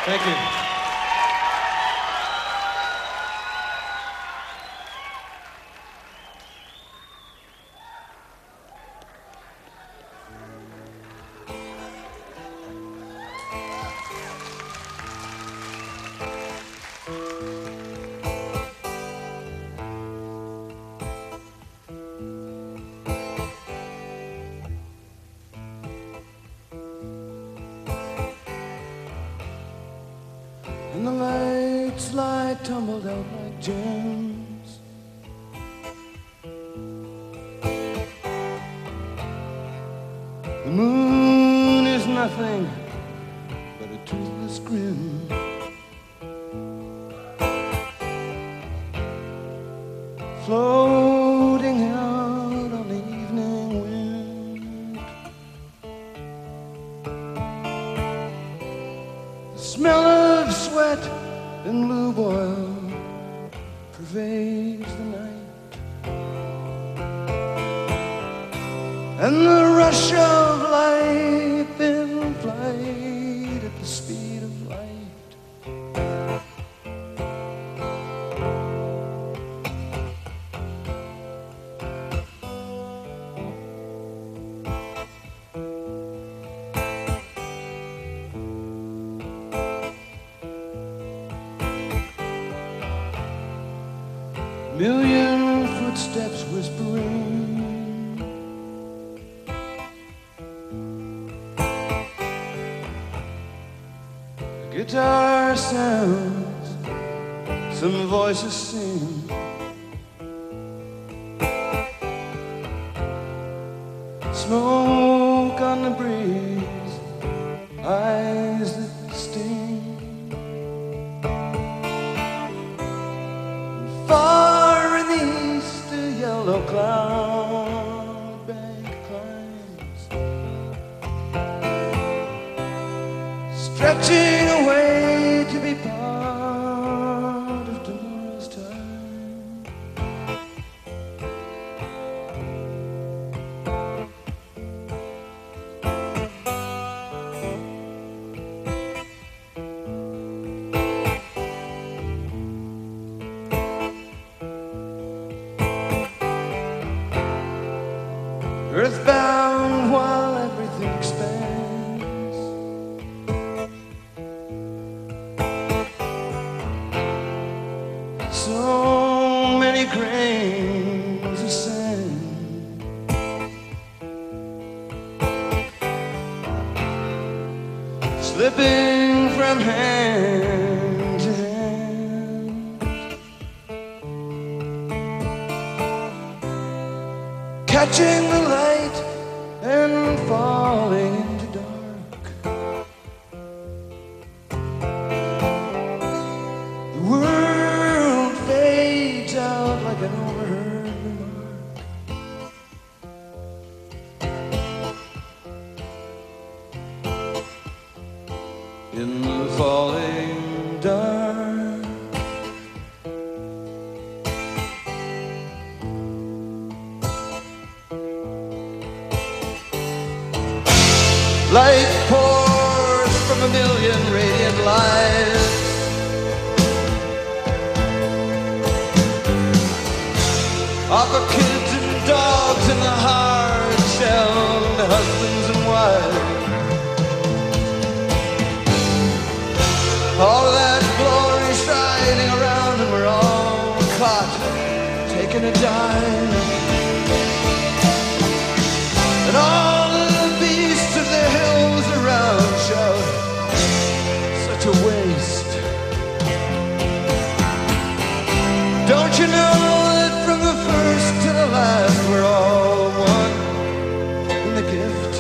Thank you. And the lights lie tumbled out like gems. The moon is nothing but a toothless grin. Floating out on the evening wind. The smell of sweat and lube oil pervades the night, and the rush of life in flight at the speed of light. Million footsteps whispering, a guitar sounds, some voices sing. Smoke on the breeze, eyes that sting. Far in the east, a yellow cloud bank climbs, stretching away to be part of tomorrow's time. Earthbound while everything expands, so many grains of sand, slipping from hand to hand, catching the light and falling into dark. The world fades out like an overheard remark. In the falling dark, light pours from a million radiant lights. Of the kids and dogs and the hard-shelled husbands and wives. All of that glory shining around, and we're all caught taking a dive. And all the beasts of the hills around shout, such a waste. Don't you know that from the first to the last we're all one in the gift?